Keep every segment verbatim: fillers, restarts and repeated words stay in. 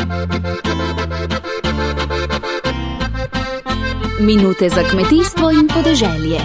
Minute za kmetijstvo in podeželje.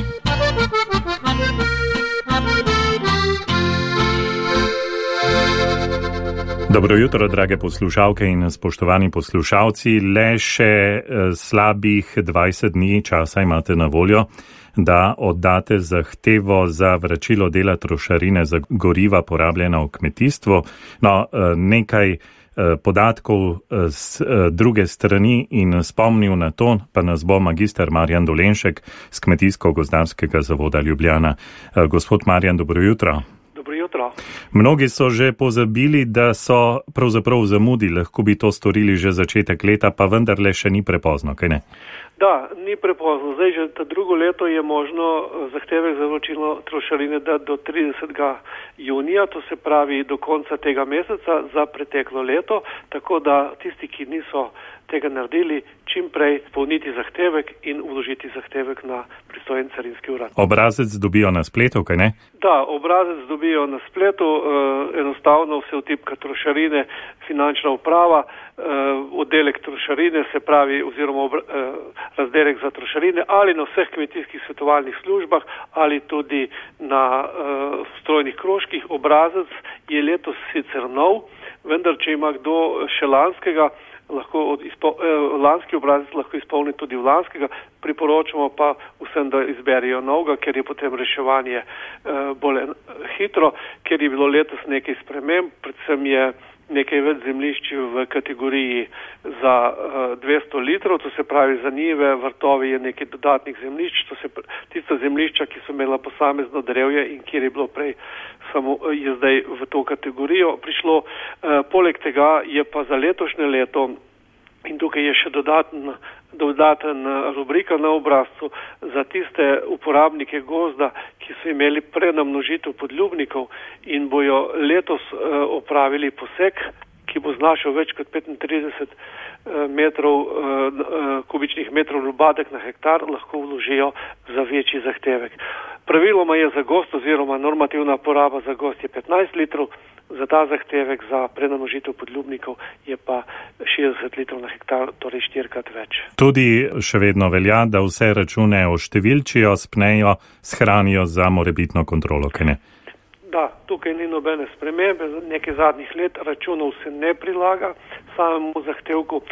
Dobro jutro, drage poslušalke in spoštovani poslušalci. Le še slabih dvajset dni časa imate na voljo, da oddate zahtevo za vračilo dela trošarine za goriva porabljena v kmetijstvu. No, nekaj podatkov z druge strani in spomnil na to, pa nas bo magister Marjan Dolenšek z Kmetijsko-gozdarskega zavoda Ljubljana. Gospod Marjan, dobro jutro. Dobro jutro. Mnogi so že pozabili, da so pravzaprav v zamudi, lahko bi to storili že začetek leta, pa vendarle še ni prepozno, kaj ne? Da, ni prepozno. Zdaj že ta drugo leto je možno zahtevek za vračilo trošarine dati do tridesetega junija, to se pravi do konca tega meseca za preteklo leto, tako da tisti, ki niso tega naredili, čim prej polniti zahtevek in vložiti zahtevek na pristojen carinski urad. Obrazec dobijo na spletu, kaj ne? Da, obrazec dobijo na spletu, eh, enostavno se vtipka trošarine, finančna uprava, eh, oddelek trošarine, se pravi oziroma obra, eh, razdelek za trošarine ali na vseh kmetijskih svetovalnih službah ali tudi na eh, strojnih krožkih. Obrazec je letos sicer nov, vendar če ima kdo še lanskega, lahko od izpo, eh, lanski obrazec lahko izpolni tudi v lanskega, priporočamo pa vsem, da izberijo novega, ker je potem reševanje eh, bolj hitro, ker je bilo letos nekaj sprememb, predvsem je nekaj več zemljišč v kategoriji za uh, dvesto litrov, to se pravi za njive, vrtovi je nekaj dodatnih zemljišč, to se tista zemljišča, ki so imela posamezno drevje in kjer je bilo prej samo, je zdaj v to kategorijo prišlo. Uh, poleg tega je pa za letošnje leto, in tukaj je še dodaten, dodaten rubrika na obrazcu za tiste uporabnike gozda, ki so imeli prenamnožitev podljubnikov in bojo letos uh, opravili posek, ki bo znašal več kot petintrideset uh, metrov, uh, kubičnih metrov lubadek na hektar, lahko vložijo za večji zahtevek. Praviloma je za gost oziroma normativna poraba za gost je petnajst litrov, za ta zahtevek za prenamnožitev podljubnikov je pa šestdeset litrov na hektar, torej štirikrat več. Tudi še vedno velja, da vse račune oštevilčijo, spnejo, shranijo za morebitno kontrolo, kaj ne? Da, tukaj ni nobene spremembe, nekaj zadnjih let računov se ne prilaga samemu zahtevku,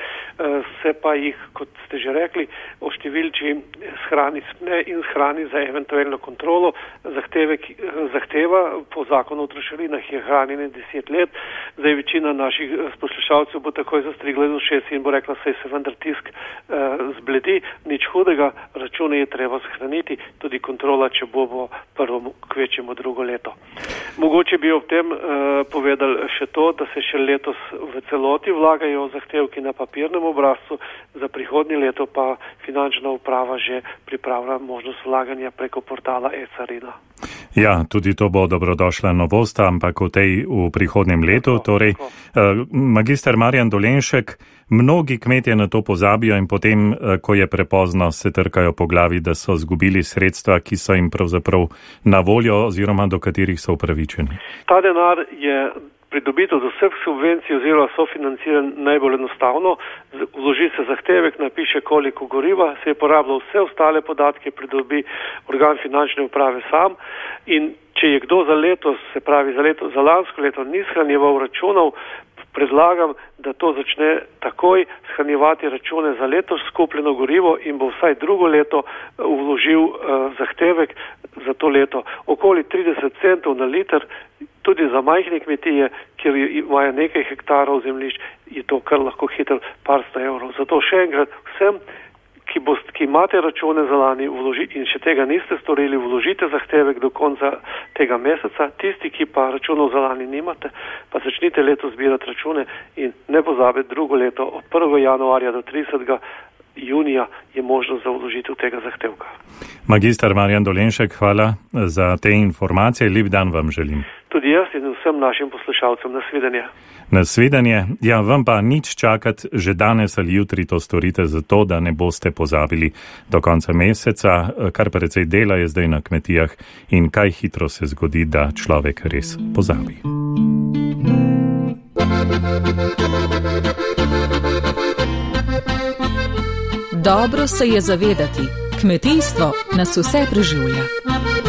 se pa jih, kot ste že rekli, oštevilči shrani spne in shrani za eventualno kontrolo. Zahtevek zahteva po zakonu o trošarinah je hranjenje deset let. Zdaj večina naših poslušalcev bo takoj zastrigla iz ušes in bo rekla, saj se vendar tisk eh, zbledi, nič hudega, račune je treba shraniti, tudi kontrola, če bo, bo prvo kvečemo drugo leto. Mogoče bi ob tem uh, povedali še to, da se še letos v celoti vlagajo zahtevki na papirnem obrazcu, za prihodnje leto pa finančna uprava že pripravlja možnost vlaganja preko portala e-carina. Ja, tudi to bo dobrodošla novost, ampak v tej v prihodnjem letu. Tako, torej, tako. Uh, magister Marjan Dolenšek, mnogi kmetje na to pozabijo in potem, uh, ko je prepozno, se trkajo po glavi, da so zgubili sredstva, ki so jim pravzaprav na voljo oziroma do katerih so upravičeni. Ta denar je pridobitev do vseh subvencij oziroma sofinanciran najbolj enostavno. Vloži se zahtevek, napiše koliko goriva, se je porabilo vse ostale podatke, pridobi organ finančne uprave sam in če je kdo za letos, se pravi za, leto, za lansko leto ni shranjeval računov, predlagam, da to začne takoj shranjevati račune za letos skupljeno gorivo in bo vsaj drugo leto vložil uh, zahtevek za to leto. Okoli trideset centov na liter, tudi za majhne kmetije, kjer imajo nekaj hektarov zemljišč, je to kar lahko hitro par sto evrov. Zato še enkrat vsem, ki, bost, ki imate račune za lani vloži, in še tega niste storili, vložite zahtevek do konca tega meseca. Tisti, ki pa računov za lani nimate, pa začnite letos zbirati račune in ne pozabite drugo leto od prvega januarja do tridesetega junija je možnost za vložitev tega zahtevka. Magister Marjan Dolenšek, hvala za te informacije. Lep dan vam želim. Tudi jaz in vsem našim poslušalcem. Nasvidenje. Nasvidenje. Ja, vam pa nič čakati, že danes ali jutri to storite zato, da ne boste pozabili do konca meseca, kar precej dela je zdaj na kmetijah in kaj hitro se zgodi, da človek res pozabi. Dobro se je zavedati, kmetijstvo nas vse preživlja.